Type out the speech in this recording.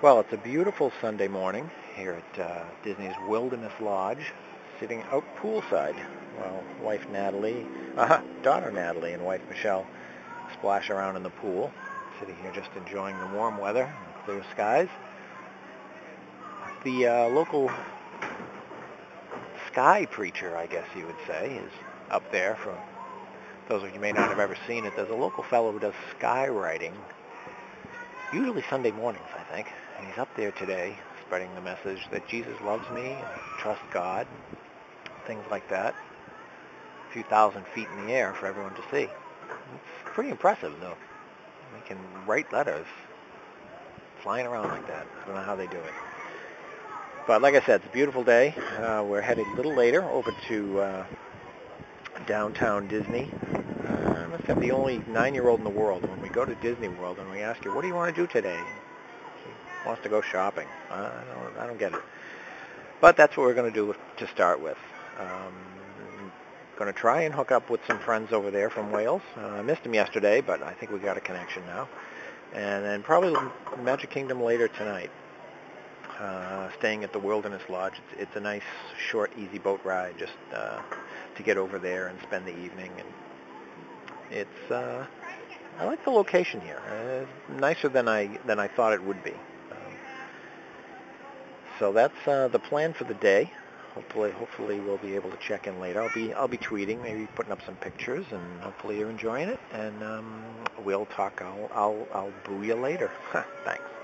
Well, it's a beautiful Sunday morning here at Disney's Wilderness Lodge, sitting out poolside while daughter Natalie and wife Michelle splash around in the pool. Sitting here just enjoying the warm weather and clear skies. The local sky preacher, I guess you would say, is up there. For those of you may not have ever seen it, there's a local fellow who does sky writing, usually Sunday mornings, I think. And he's up there today spreading the message that Jesus loves me and trust God, things like that. A few thousand feet in the air for everyone to see. It's pretty impressive, though. They can write letters flying around like that. I don't know how they do it. But like I said, it's a beautiful day. We're headed a little later over to downtown Disney. I must have the only 9-year-old in the world. When we go to Disney World and we ask her, what do you want to do today? She wants to go shopping. I don't get it. But that's what we're going to do to start with. Going to try and hook up with some friends over there from Wales. I missed them yesterday, but I think we got a connection now. And then probably Magic Kingdom later tonight. Staying at the Wilderness Lodge. It's a nice, short, easy boat ride just to get over there and spend the evening. And it's I like the location here. It's nicer than I thought it would be. So that's the plan for the day. Hopefully we'll be able to check in later. I'll be tweeting, maybe putting up some pictures, and hopefully you're enjoying it. And we'll talk. I'll boo you later. Thanks.